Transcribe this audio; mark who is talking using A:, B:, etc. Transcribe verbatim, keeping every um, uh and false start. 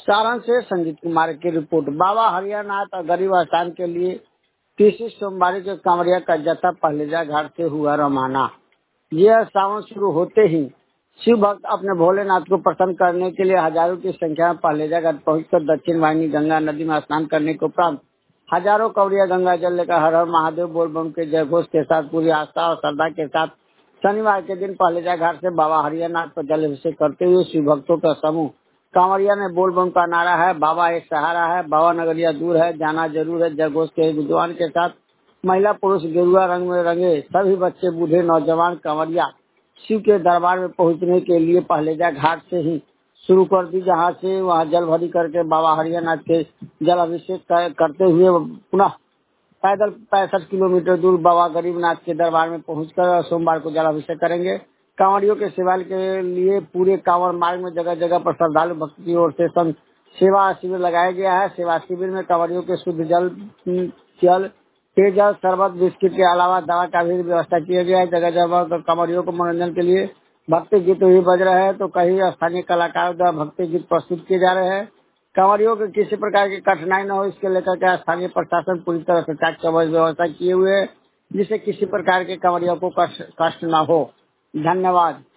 A: सारण से संजीत कुमार की रिपोर्ट। बाबा हरियानाथ और गरीब स्थान के लिए तीसरी सोमवारी के कांवरिया का जत्था पहलेजा घाट से हुआ रवाना। यह सावन शुरू होते ही शिव भक्त अपने भोलेनाथ को प्रसन्न करने के लिए हजारों की संख्या में पहलेजा घाट पहुंचकर दक्षिण वाहिनी गंगा नदी में स्नान करने के उपरांत हजारों कांवरिया गंगा जल लेकर हर हर महादेव बोल बम के जयघोष के साथ पूरी आस्था और श्रद्धा के साथ शनिवार के दिन पहलेजा घाट से बाबा हरियानाथ पर जल अभिषेक करते हुए शिव भक्तों का समूह कांवरिया ने बोल बम का नारा है, बाबा एक सहारा है, बाबा नगरिया दूर है, जाना जरूर है जयघोष के विद्वान के साथ महिला पुरुष गेरुआ रंग में रंगे सभी बच्चे बूढ़े नौजवान कांवरिया शिव के दरबार में पहुंचने के लिए पहलेजा घाट से ही शुरू कर दी, जहां से वहां जल भरी करके बाबा हरियानाथ के जल अभिषेक करते हुए पुनः पैदल पैंसठ किलोमीटर दूर बाबा गरीबनाथ के दरबार में पहुंचकर सोमवार को जल अभिषेक करेंगे। कांवड़ियों के सेवा के लिए पूरे कांवड़ मार्ग में जगह जगह पर श्रद्धालु भक्त की ओर से सेवा शिविर लगाया गया है। सेवा शिविर में कांवड़ियों के शुद्ध जल जल पेयजल शरबत बिस्किट के अलावा दवा का भी व्यवस्था किया गया है। जगह जगह कांवड़ियों को मनोरंजन के लिए भक्ति गीत भी बज रहे हैं तो कई स्थानीय कलाकारों द्वारा भक्ति गीत प्रस्तुत किए जा रहे हैं। कांवड़ियों को किसी प्रकार की कठिनाई न हो इसके लेकर के स्थानीय प्रशासन पूरी तरह से चाक चौबंद व्यवस्था किए हुए है जिससे किसी प्रकार के कांवड़ियों को कष्ट न हो। धन्यवाद।